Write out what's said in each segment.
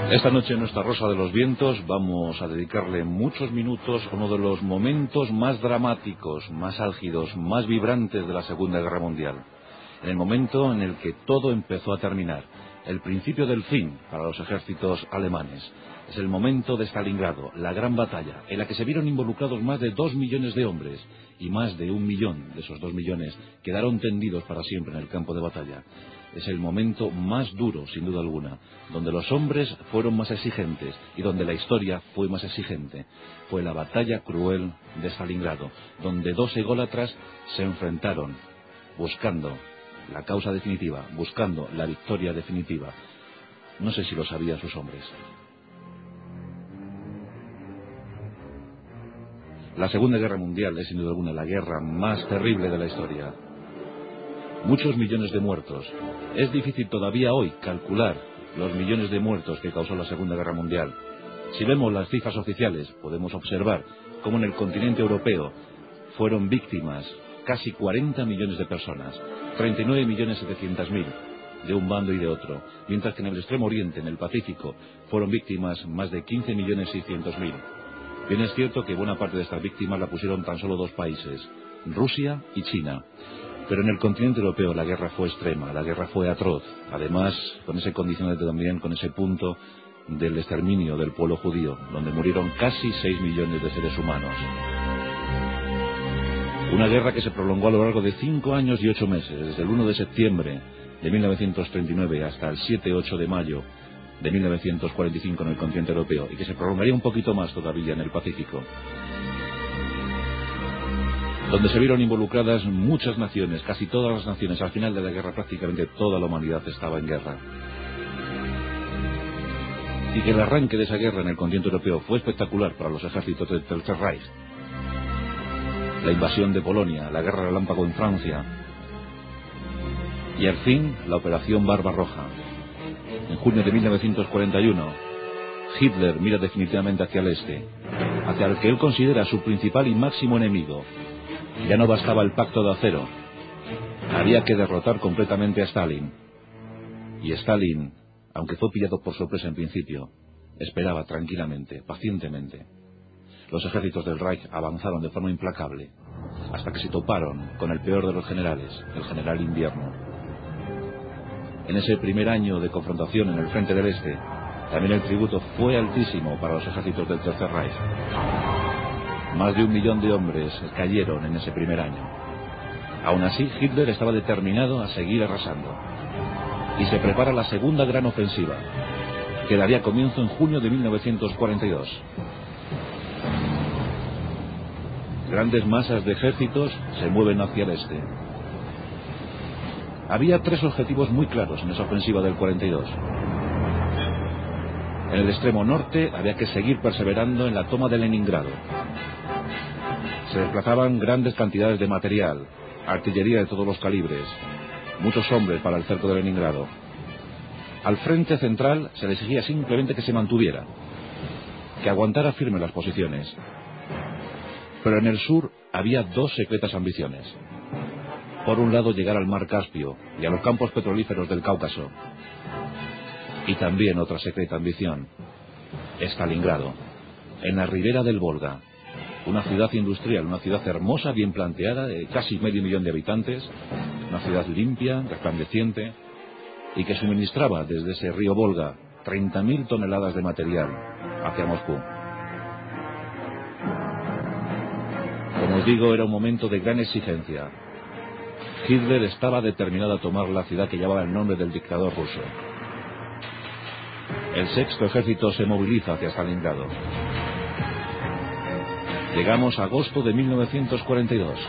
Esta noche en nuestra Rosa de los Vientos vamos a dedicarle muchos minutos a uno de los momentos más dramáticos, más álgidos, más vibrantes de la Segunda Guerra Mundial. En el momento en el que todo empezó a terminar, el principio del fin para los ejércitos alemanes. Es el momento de Stalingrado, la gran batalla, en la que se vieron involucrados más de 2 millones de hombres, y más de 1 millón de esos 2 millones quedaron tendidos para siempre en el campo de batalla. Es el momento más duro, sin duda alguna, donde los hombres fueron más exigentes y donde la historia fue más exigente. Fue la batalla cruel de Stalingrado, donde 2 ególatras se enfrentaron, buscando la causa definitiva, buscando la victoria definitiva. No sé si lo sabían sus hombres. La Segunda Guerra Mundial es sin duda alguna la guerra más terrible de la historia. Muchos millones de muertos. Es difícil todavía hoy calcular los millones de muertos que causó la Segunda Guerra Mundial. Si vemos las cifras oficiales, podemos observar cómo en el continente europeo fueron víctimas casi 40 millones de personas, 39.700.000 de un bando y de otro, mientras que en el Extremo Oriente, en el Pacífico, fueron víctimas más de 15.600.000. Bien es cierto que buena parte de estas víctimas la pusieron tan solo 2 países, Rusia y China. Pero en el continente europeo la guerra fue extrema, la guerra fue atroz, además con ese condicionante también, con ese punto del exterminio del pueblo judío, donde murieron casi 6 millones de seres humanos. Una guerra que se prolongó a lo largo de 5 años y 8 meses, desde el 1 de septiembre de 1939 hasta el 7-8 de mayo de 1945 en el continente europeo, y que se prolongaría un poquito más todavía en el Pacífico, donde se vieron involucradas muchas naciones, casi todas las naciones. Al final de la guerra prácticamente toda la humanidad estaba en guerra. Y que el arranque de esa guerra en el continente europeo fue espectacular para los ejércitos del Tercer Reich. La invasión de Polonia, la guerra relámpago en Francia, y al fin la operación Barbarroja. En junio de 1941, Hitler mira definitivamente hacia el este, hacia el que él considera su principal y máximo enemigo. Ya no bastaba el pacto de acero, había que derrotar completamente a Stalin. Y Stalin, aunque fue pillado por sorpresa en principio, esperaba tranquilamente, pacientemente. Los ejércitos del Reich avanzaron de forma implacable, hasta que se toparon con el peor de los generales, el general Invierno. En ese primer año de confrontación en el frente del este, también el tributo fue altísimo para los ejércitos del Tercer Reich. Más de 1 millón de hombres cayeron en ese primer año. Aún así, Hitler estaba determinado a seguir arrasando. Y se prepara la segunda gran ofensiva, que daría comienzo en junio de 1942. Grandes masas de ejércitos se mueven hacia el este. Había 3 objetivos muy claros en esa ofensiva del 42. En el extremo norte había que seguir perseverando en la toma de Leningrado. Se desplazaban grandes cantidades de material, artillería de todos los calibres, muchos hombres para el cerco de Leningrado. Al frente central se le exigía simplemente que se mantuviera, que aguantara firme las posiciones. Pero en el sur había 2 secretas ambiciones. Por un lado, llegar al mar Caspio y a los campos petrolíferos del Cáucaso. Y también otra secreta ambición, Stalingrado, en la ribera del Volga. Una ciudad industrial, una ciudad hermosa, bien planteada, de casi medio millón de habitantes, una ciudad limpia, resplandeciente, y que suministraba desde ese río Volga 30.000 toneladas de material hacia Moscú. Como os digo, era un momento de gran exigencia. Hitler estaba determinado a tomar la ciudad que llevaba el nombre del dictador ruso. El 6º ejército se moviliza hacia Stalingrado. Llegamos a agosto de 1942.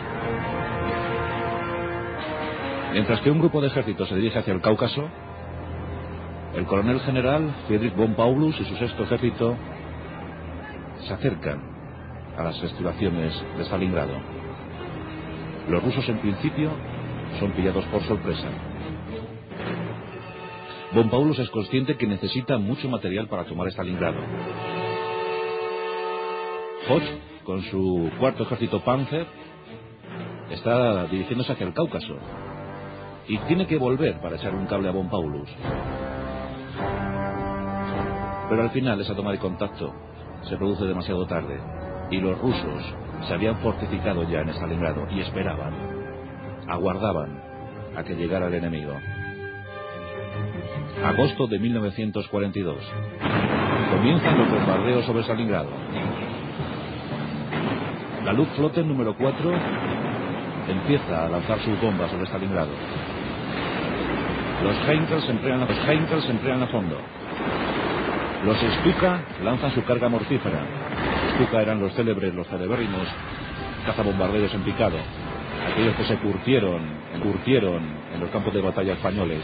Mientras que un grupo de ejércitos se dirige hacia el Cáucaso, el coronel general Friedrich von Paulus y su 6º ejército se acercan a las estribaciones de Stalingrado. Los rusos en principio son pillados por sorpresa. Von Paulus es consciente que necesita mucho material para tomar Stalingrado. Hoth, con su 4º ejército Panzer, está dirigiéndose hacia el Cáucaso y tiene que volver para echar un cable a Von Paulus. Pero al final esa toma de contacto se produce demasiado tarde y los rusos se habían fortificado ya en Stalingrado y esperaban, aguardaban a que llegara el enemigo. Agosto de 1942. Comienzan los bombardeos sobre Stalingrado. La Luftwaffe número 4 empieza a lanzar sus bombas sobre Stalingrado. Los Heinkels se emplean a fondo. Los Stuka lanzan su carga mortífera. Stuka eran los celebérrimos cazabombarderos en picado, aquellos que se curtieron en los campos de batalla españoles.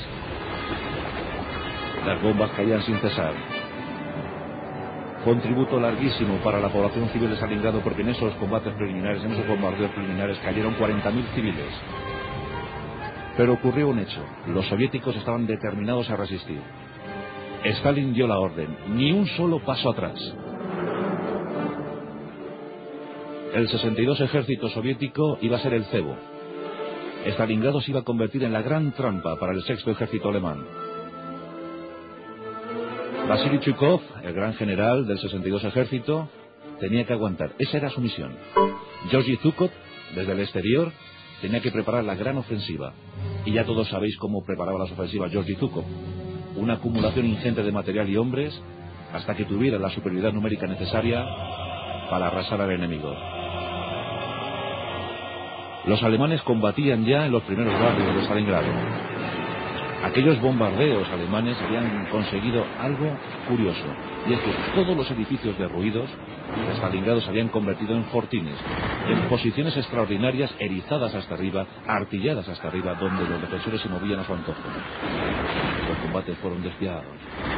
Las bombas caían sin cesar. Fue un tributo larguísimo para la población civil de Stalingrado, porque en esos combates preliminares, en esos bombardeos preliminares, cayeron 40.000 civiles. Pero ocurrió un hecho: los soviéticos estaban determinados a resistir. Stalin dio la orden: ni un solo paso atrás. El 62 ejército soviético iba a ser el cebo. Stalingrado se iba a convertir en la gran trampa para el sexto ejército alemán. Vasily Chukov, el gran general del 62 ejército, tenía que aguantar. Esa era su misión. Georgi Zhukov, desde el exterior, tenía que preparar la gran ofensiva. Y ya todos sabéis cómo preparaba las ofensivas Georgi Zhukov. Una acumulación ingente de material y hombres hasta que tuviera la superioridad numérica necesaria para arrasar al enemigo. Los alemanes combatían ya en los primeros barrios de Stalingrado. Aquellos bombardeos alemanes habían conseguido algo curioso, y es que todos los edificios derruidos de Stalingrado se habían convertido en fortines, en posiciones extraordinarias, erizadas hasta arriba, artilladas hasta arriba, donde los defensores se movían a su antojo. Los combates fueron despiadados.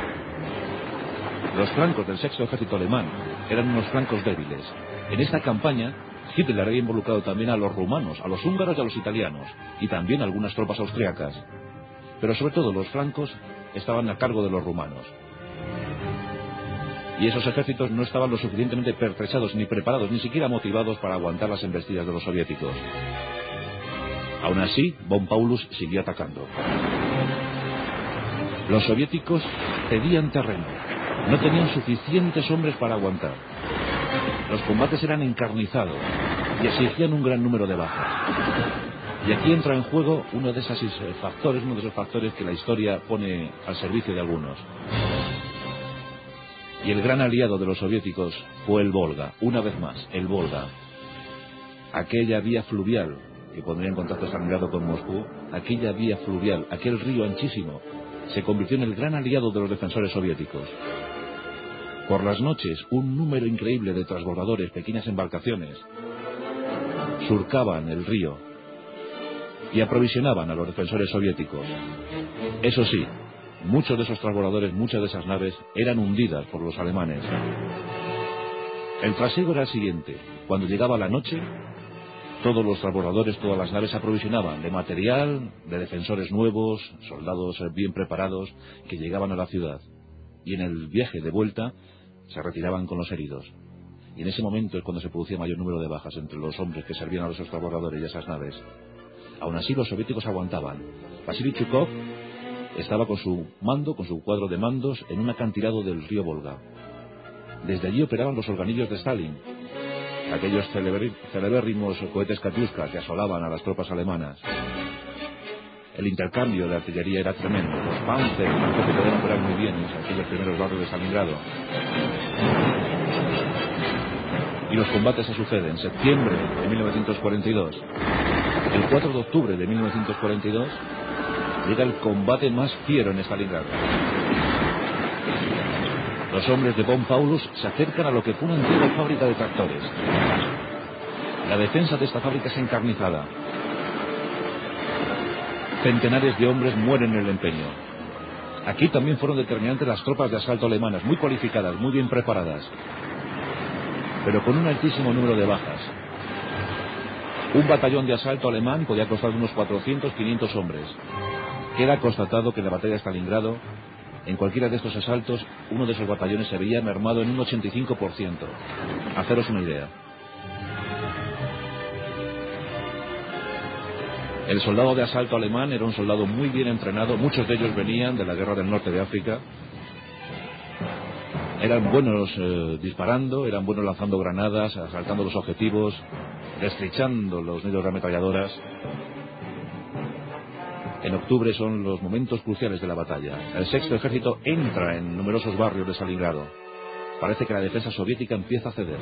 Los flancos del sexto ejército alemán eran unos flancos débiles. En esta campaña Hitler había involucrado también a los rumanos, a los húngaros y a los italianos, y también a algunas tropas austriacas. Pero sobre todo los flancos estaban a cargo de los rumanos. Y esos ejércitos no estaban lo suficientemente pertrechados, ni preparados, ni siquiera motivados para aguantar las embestidas de los soviéticos. Aún así, von Paulus siguió atacando. Los soviéticos cedían terreno. No tenían suficientes hombres para aguantar. Los combates eran encarnizados y exigían un gran número de bajas. Y aquí entra en juego uno de esos factores que la historia pone al servicio de algunos. Y el gran aliado de los soviéticos fue el Volga, una vez más, el Volga. Aquella vía fluvial que pondría en contacto Stalingrado con Moscú, aquella vía fluvial, aquel río anchísimo, se convirtió en el gran aliado de los defensores soviéticos. Por las noches, un número increíble de transbordadores, pequeñas embarcaciones, surcaban el río y aprovisionaban a los defensores soviéticos. Eso sí, muchos de esos transbordadores, muchas de esas naves, eran hundidas por los alemanes. El trasiego era el siguiente: cuando llegaba la noche, todos los transbordadores, todas las naves se aprovisionaban de material, de defensores nuevos, soldados bien preparados, que llegaban a la ciudad. Y en el viaje de vuelta se retiraban con los heridos. Y en ese momento es cuando se producía mayor número de bajas entre los hombres que servían a esos transbordadores y a esas naves. Aún así los soviéticos aguantaban. Vasily Chukov estaba con su mando, con su cuadro de mandos, en un acantilado del río Volga. Desde allí operaban los organillos de Stalin, aquellos celebérrimos cohetes Katyuska que asolaban a las tropas alemanas. El intercambio de artillería era tremendo. Los Panzer tampoco podían operar muy bien en aquellos primeros barrios de Stalingrado. Y los combates se suceden. En septiembre de 1942, el 4 de octubre de 1942, llega el combate más fiero en Stalingrado. Los hombres de von Paulus se acercan a lo que fue una antigua fábrica de tractores. La defensa de esta fábrica es encarnizada. Centenares de hombres mueren en el empeño. Aquí también fueron determinantes las tropas de asalto alemanas, muy cualificadas, muy bien preparadas, pero con un altísimo número de bajas. Un batallón de asalto alemán podía costar unos 400-500 hombres. Queda constatado que en la batalla de Stalingrado, en cualquiera de estos asaltos, uno de esos batallones se veía mermado en un 85%. Haceros una idea. El soldado de asalto alemán era un soldado muy bien entrenado. Muchos de ellos venían de la guerra del norte de África. Eran buenos disparando, eran buenos lanzando granadas, asaltando los objetivos, destrichando los nidos de ametralladoras. En octubre son los momentos cruciales de la batalla. El sexto ejército entra en numerosos barrios de Stalingrado. Parece que la defensa soviética empieza a ceder.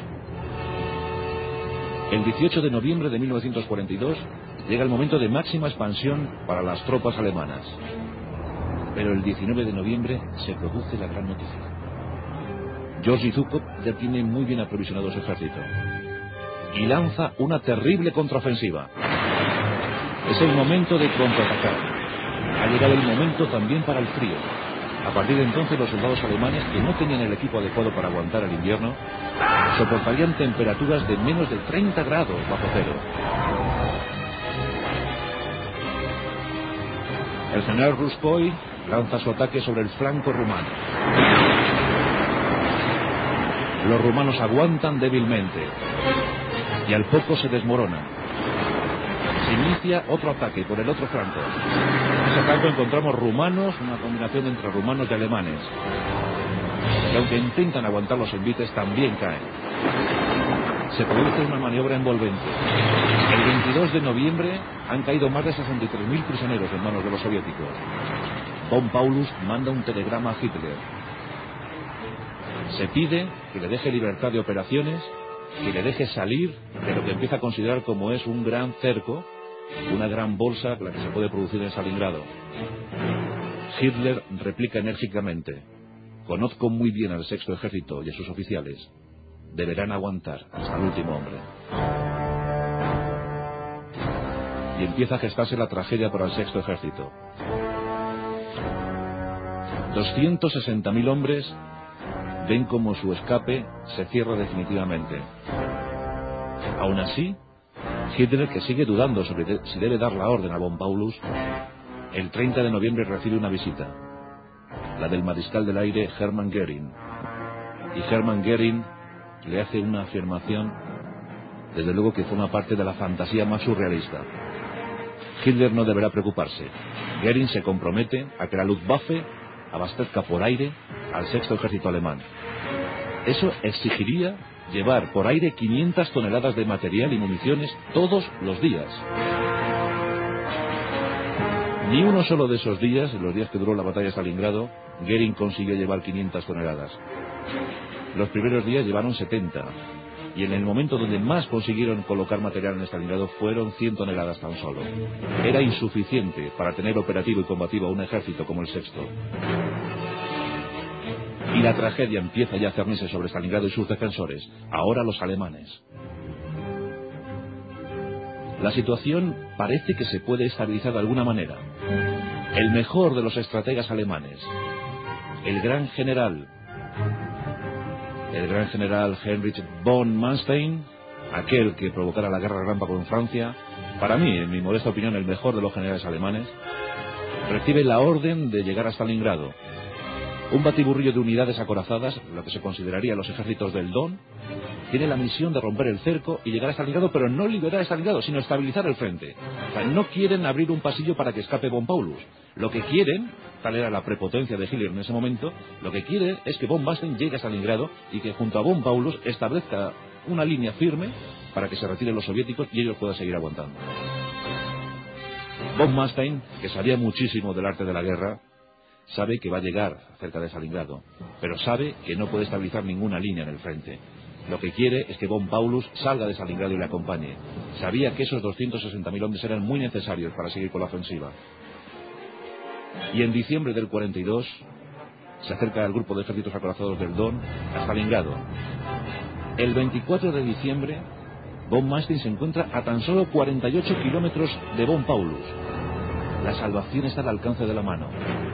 El 18 de noviembre de 1942 llega el momento de máxima expansión para las tropas alemanas. Pero el 19 de noviembre se produce la gran noticia. Georgy Zhukov ya tiene muy bien aprovisionado su ejército y lanza una terrible contraofensiva. Es el momento de contraatacar. Ha llegado el momento también para el frío. A partir de entonces los soldados alemanes, que no tenían el equipo adecuado para aguantar el invierno, soportarían temperaturas de menos de 30 grados bajo cero. El general Ruzhkoy lanza su ataque sobre el flanco rumano. Los rumanos aguantan débilmente y al poco se desmoronan. Se inicia otro ataque por el otro flanco. En ese flanco encontramos rumanos, una combinación entre rumanos y alemanes, que aunque intentan aguantar los envites también caen. Se produce una maniobra envolvente. El 22 de noviembre han caído más de 63.000 prisioneros en manos de los soviéticos. Von Paulus manda un telegrama a Hitler. Se pide que le deje libertad de operaciones, que le deje salir de lo que empieza a considerar como es un gran cerco, una gran bolsa la que se puede producir en Stalingrado. Hitler replica enérgicamente: conozco muy bien al sexto ejército y a sus oficiales. Deberán aguantar hasta el último hombre. Y empieza a gestarse la tragedia para el sexto ejército. 260.000 hombres ven como su escape se cierra definitivamente. Aún así, Hitler, que sigue dudando sobre si debe dar la orden a von Paulus, el 30 de noviembre recibe una visita, la del mariscal del aire Hermann Göring. Y Hermann Göring le hace una afirmación, desde luego que forma parte de la fantasía más surrealista. Hitler no deberá preocuparse. Göring se compromete a que la Luftwaffe abastezca por aire al sexto ejército alemán. Eso exigiría llevar por aire 500 toneladas de material y municiones todos los días. Ni uno solo de esos días, en los días que duró la batalla de Stalingrado, Göring consiguió llevar 500 toneladas. Los primeros días llevaron 70, y en el momento donde más consiguieron colocar material en Stalingrado fueron 100 toneladas tan solo. Era insuficiente para tener operativo y combativo a un ejército como el sexto. Y la tragedia empieza ya a cernirse sobre Stalingrado y sus defensores, ahora los alemanes. La situación parece que se puede estabilizar de alguna manera. El mejor de los estrategas alemanes, el gran general Heinrich von Manstein, aquel que provocara la guerra relámpago en Francia, para mí, en mi modesta opinión, el mejor de los generales alemanes, recibe la orden de llegar a Stalingrado. Un batiburrillo de unidades acorazadas, lo que se consideraría los ejércitos del Don, tiene la misión de romper el cerco y llegar a Stalingrado, pero no liberar Stalingrado, sino estabilizar el frente. O sea, no quieren abrir un pasillo para que escape von Paulus. Lo que quieren, tal era la prepotencia de Hitler en ese momento, lo que quiere es que von Manstein llegue a Stalingrado y que junto a von Paulus establezca una línea firme para que se retiren los soviéticos y ellos puedan seguir aguantando. Von Manstein, que sabía muchísimo del arte de la guerra, sabe que va a llegar cerca de Stalingrado, pero sabe que no puede estabilizar ninguna línea en el frente. Lo que quiere es que von Paulus salga de Stalingrado y le acompañe. Sabía que esos 260.000 hombres eran muy necesarios para seguir con la ofensiva. Y en diciembre del 42 se acerca el grupo de ejércitos acorazados del Don a Stalingrado. El 24 de diciembre, von Manstein se encuentra a tan solo 48 kilómetros de von Paulus. La salvación está al alcance de la mano.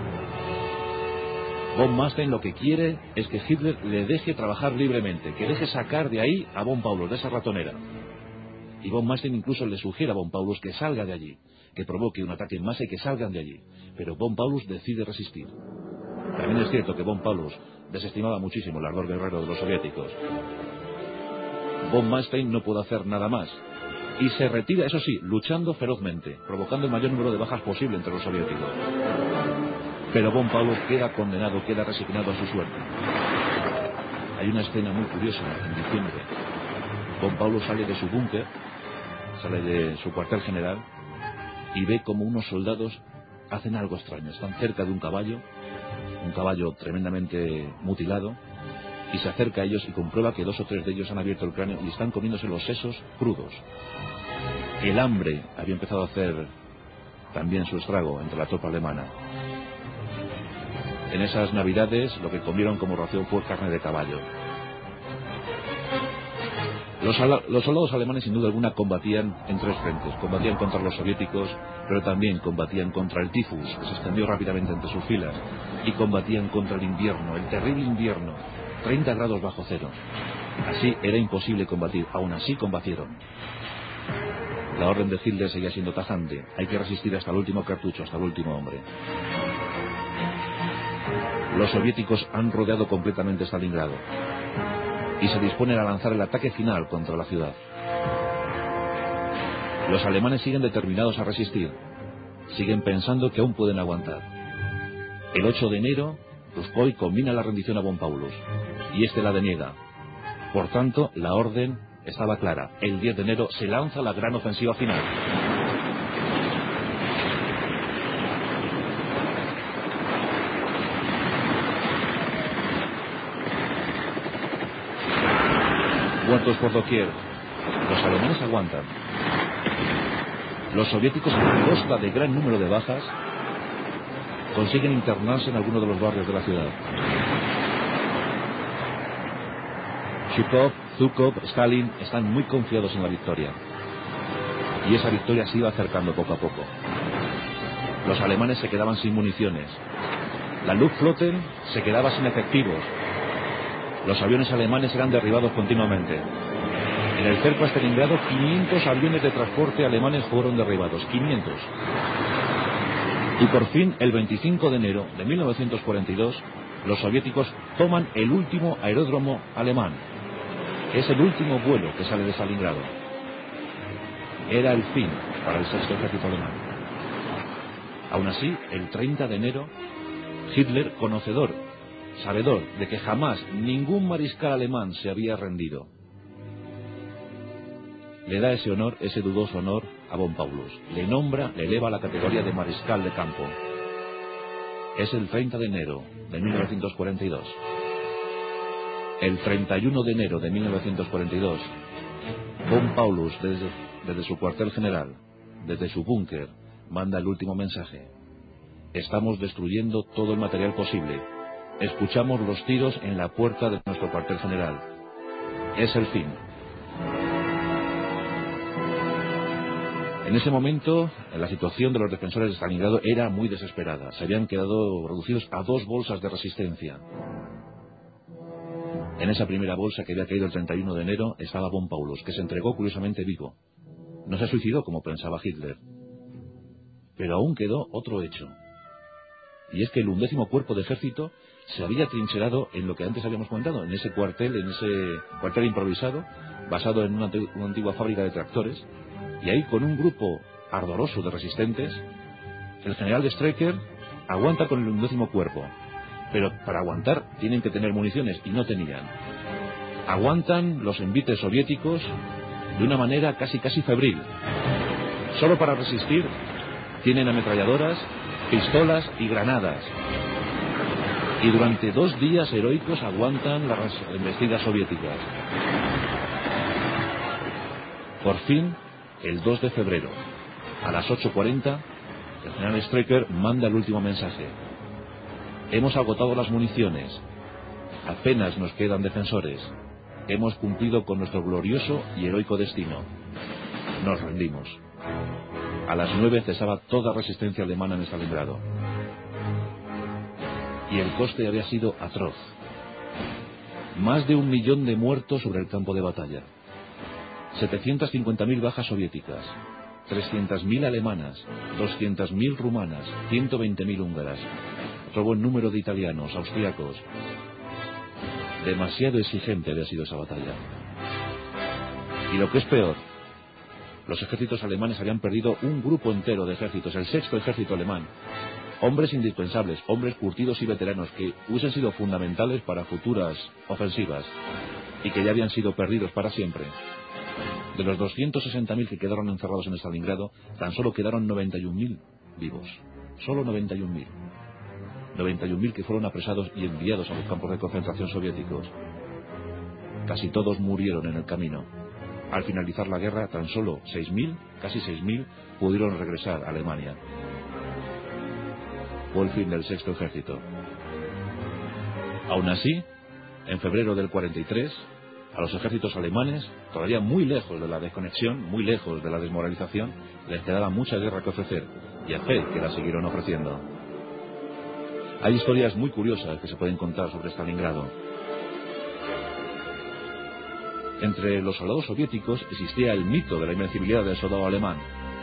Von Manstein lo que quiere es que Hitler le deje trabajar libremente, que deje sacar de ahí a von Paulus, de esa ratonera. Y von Manstein incluso le sugiere a von Paulus que salga de allí, que provoque un ataque en masa y que salgan de allí. Pero von Paulus decide resistir. También es cierto que von Paulus desestimaba muchísimo el ardor guerrero de los soviéticos. Von Manstein no puede hacer nada más. Y se retira, eso sí, luchando ferozmente, provocando el mayor número de bajas posible entre los soviéticos. Pero von Paulus queda condenado, queda resignado a su suerte. Hay una escena muy curiosa en diciembre. Von Paulus sale de su búnker, sale de su cuartel general y ve como unos soldados hacen algo extraño. Están cerca de un caballo tremendamente mutilado, y se acerca a ellos y comprueba que 2 o 3 de ellos han abierto el cráneo y están comiéndose los sesos crudos. El hambre había empezado a hacer también su estrago entre la tropa alemana. En esas navidades lo que comieron como ración fue carne de caballo. Los soldados alemanes sin duda alguna combatían en 3 frentes. Combatían contra los soviéticos, pero también combatían contra el tifus, que se extendió rápidamente entre sus filas, y combatían contra el invierno, el terrible invierno, 30 grados bajo cero. Así era imposible combatir. Aún así combatieron. La orden de Hitler seguía siendo tajante: hay que resistir hasta el último cartucho, hasta el último hombre. Los soviéticos han rodeado completamente Stalingrado y se disponen a lanzar el ataque final contra la ciudad. Los alemanes siguen determinados a resistir, siguen pensando que aún pueden aguantar. El 8 de enero, Ruskoi combina la rendición a Von Paulus, y este la deniega. Por tanto, la orden estaba clara: el 10 de enero se lanza la gran ofensiva final. Muertos por doquier. Los alemanes aguantan. Los soviéticos, a costa de gran número de bajas, consiguen internarse en alguno de los barrios de la ciudad. Zhukov, Zhukov, Stalin están muy confiados en la victoria, y esa victoria se iba acercando poco a poco. Los alemanes se quedaban sin municiones. La Luftwaffe se quedaba sin efectivos. Los aviones alemanes eran derribados continuamente. En el cerco a Stalingrado, 500 aviones de transporte alemanes fueron derribados. 500. Y por fin, el 25 de enero de 1942, los soviéticos toman el último aeródromo alemán. Es el último vuelo que sale de Stalingrado. Era el fin para el sexto ejército alemán. Aún así, el 30 de enero, Hitler, sabedor de que jamás ningún mariscal alemán se había rendido, le da ese honor, ese dudoso honor, a Von Paulus. Le nombra, le eleva a la categoría de mariscal de campo. Es el 30 de enero de 1942. El 31 de enero de 1942, Von Paulus, desde su cuartel general, desde su búnker, manda el último mensaje: estamos destruyendo todo el material posible. Escuchamos los tiros en la puerta de nuestro cuartel general. Es el fin. En ese momento, la situación de los defensores de Stalingrado era muy desesperada. Se habían quedado reducidos a 2 bolsas de resistencia. En esa primera bolsa, que había caído el 31 de enero, estaba Von Paulus, que se entregó curiosamente vivo. No se suicidó como pensaba Hitler. Pero aún quedó otro hecho. Y es que el 11º Cuerpo de Ejército se había trincherado en lo que antes habíamos comentado, en ese cuartel improvisado, basado en una antigua fábrica de tractores. Y ahí, con un grupo ardoroso de resistentes, el general Streicher aguanta con el 11º Cuerpo. Pero para aguantar tienen que tener municiones, y no tenían. Aguantan los envites soviéticos de una manera casi febril. Solo para resistir tienen ametralladoras, pistolas y granadas. Y durante 2 días heroicos aguantan las embestidas soviéticas. Por fin, el 2 de febrero, a las 8:40, el general Streicher manda el último mensaje: hemos agotado las municiones, apenas nos quedan defensores, hemos cumplido con nuestro glorioso y heroico destino, nos rendimos. A las 9 cesaba toda resistencia alemana en Stalingrado. Y el coste había sido atroz. Más de 1 millón de muertos sobre el campo de batalla. 750.000 bajas soviéticas. 300.000 alemanas. 200.000 rumanas. 120.000 húngaras. Otro buen número de italianos, austriacos. Demasiado exigente había sido esa batalla. Y lo que es peor, los ejércitos alemanes habían perdido un grupo entero de ejércitos, el sexto ejército alemán, Hombres indispensables, hombres curtidos y veteranos que hubiesen sido fundamentales para futuras ofensivas y que ya habían sido perdidos para siempre. De los 260.000 que quedaron encerrados en Stalingrado, tan solo quedaron 91.000 vivos. Solo 91.000. 91.000 que fueron apresados y enviados a los campos de concentración soviéticos. Casi todos murieron en el camino. Al finalizar la guerra, tan solo 6.000, casi 6.000, pudieron regresar a Alemania. Fue el fin del sexto ejército. Aún así, en febrero del 43, a los ejércitos alemanes, todavía muy lejos de la desconexión, muy lejos de la desmoralización, les quedaba mucha guerra que ofrecer, y a fe que la siguieron ofreciendo. Hay historias muy curiosas que se pueden contar sobre Stalingrado. Entre los soldados soviéticos existía el mito de la invencibilidad del soldado alemán.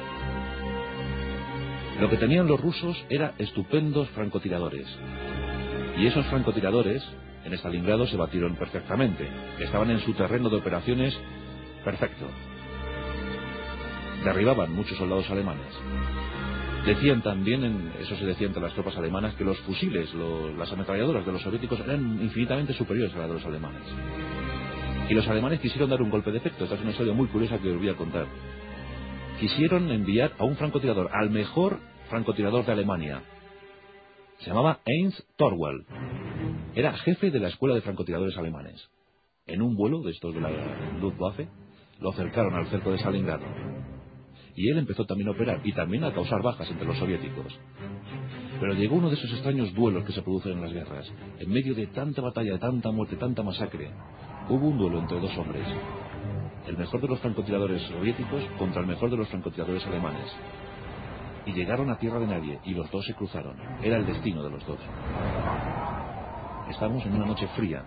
Lo que tenían los rusos era estupendos francotiradores. Y esos francotiradores en Stalingrado se batieron perfectamente. Estaban en su terreno de operaciones perfecto. Derribaban muchos soldados alemanes. Decían también, eso se decía entre las tropas alemanas, que los fusiles, las ametralladoras de los soviéticos eran infinitamente superiores a las de los alemanes. Y los alemanes quisieron dar un golpe de efecto. Esta es una historia muy curiosa que os voy a contar. Quisieron enviar a un francotirador, al mejor francotirador de Alemania. Se llamaba Heinz Torwald. Era jefe de la escuela de francotiradores alemanes. En un vuelo de estos de la Luftwaffe, lo acercaron al cerco de Stalingrado. Y él empezó también a operar y también a causar bajas entre los soviéticos. Pero llegó uno de esos extraños duelos que se producen en las guerras. En medio de tanta batalla, de tanta muerte, tanta masacre, hubo un duelo entre dos hombres. El mejor de los francotiradores soviéticos contra el mejor de los francotiradores alemanes. Y llegaron a tierra de nadie, y los dos se cruzaron. Era el destino de los dos. Estamos en una noche fría.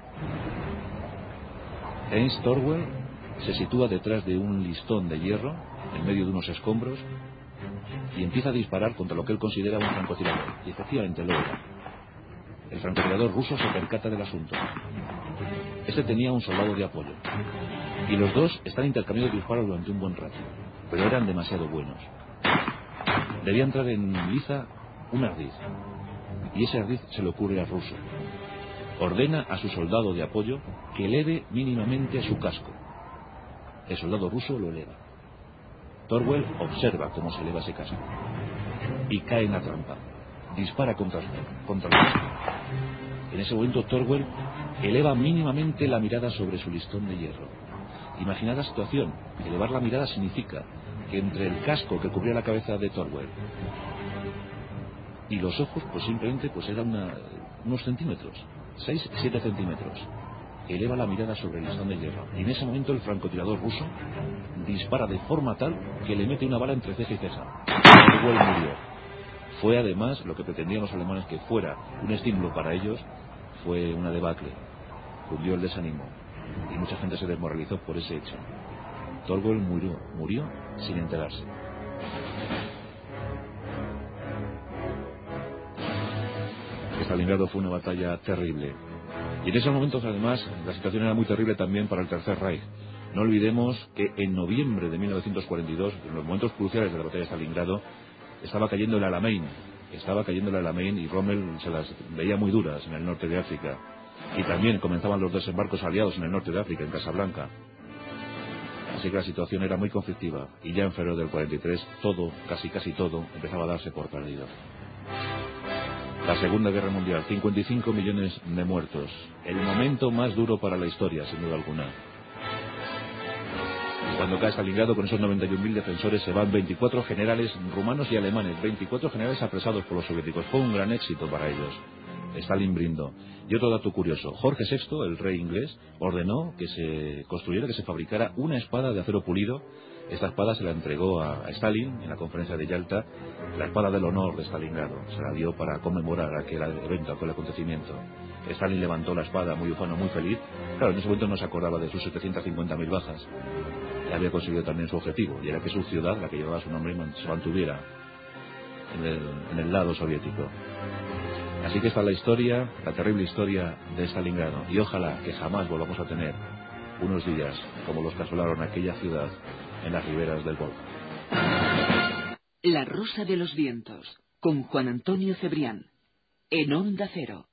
Heinz Torwald se sitúa detrás de un listón de hierro, en medio de unos escombros, y empieza a disparar contra lo que él considera un francotirador. Y efectivamente lo era. El francotirador ruso se percata del asunto. Este tenía un soldado de apoyo. Y los dos están intercambiando disparos durante un buen rato. Pero eran demasiado buenos. Debía entrar en liza un ardid. Y ese ardid se le ocurre al ruso. Ordena a su soldado de apoyo que eleve mínimamente a su casco. El soldado ruso lo eleva. Torwald observa cómo se eleva ese casco. Y cae en la trampa. Dispara contra el casco. En ese momento Torwald eleva mínimamente la mirada sobre su listón de hierro. Imaginad la situación. Elevar la mirada significa que entre el casco que cubría la cabeza de Torwald y los ojos, pues simplemente eran unos centímetros, 6-7 centímetros. Eleva la mirada sobre el listón de hierro. Y en ese momento el francotirador ruso dispara de forma tal que le mete una bala entre ceja y ceja. Torwald murió. Fue además lo que pretendían los alemanes que fuera un estímulo para ellos, fue una debacle. Cundió el desánimo y mucha gente se desmoralizó por ese hecho. Torwald murió sin enterarse. Stalingrado fue una batalla terrible. Y en esos momentos, además, la situación era muy terrible también para el Tercer Reich. No olvidemos que en noviembre de 1942, en los momentos cruciales de la batalla de Stalingrado, estaba cayendo el Alamein. Y Rommel se las veía muy duras en el norte de África. Y también comenzaban los desembarcos aliados en el norte de África, en Casablanca. Así que la situación era muy conflictiva. Y ya en febrero del 43, todo, casi todo, empezaba a darse por perdido. La Segunda Guerra Mundial, 55 millones de muertos. El momento más duro para la historia, sin duda alguna. Y cuando cae Stalingrado, con esos 91.000 defensores, se van 24 generales rumanos y alemanes, 24 generales apresados por los soviéticos. Fue un gran éxito para ellos. Stalin brindó. Y otro dato curioso, Jorge VI, el rey inglés, ordenó que se construyera, que se fabricara una espada de acero pulido. Esta espada se la entregó a Stalin en la conferencia de Yalta, la espada del honor de Stalingrado. Se la dio para conmemorar aquel evento, aquel acontecimiento. Stalin levantó la espada muy ufano, muy feliz. Claro, en ese momento no se acordaba de sus 750.000 bajas. Y había conseguido también su objetivo, y era que su ciudad, la que llevaba su nombre, se mantuviera en el lado soviético. Así que esta es la historia, la terrible historia de Stalingrado. Y ojalá que jamás volvamos a tener unos días como los que asolaron aquella ciudad en las riberas del Volga. La Rosa de los Vientos. con Juan Antonio Cebrián, en Onda Cero.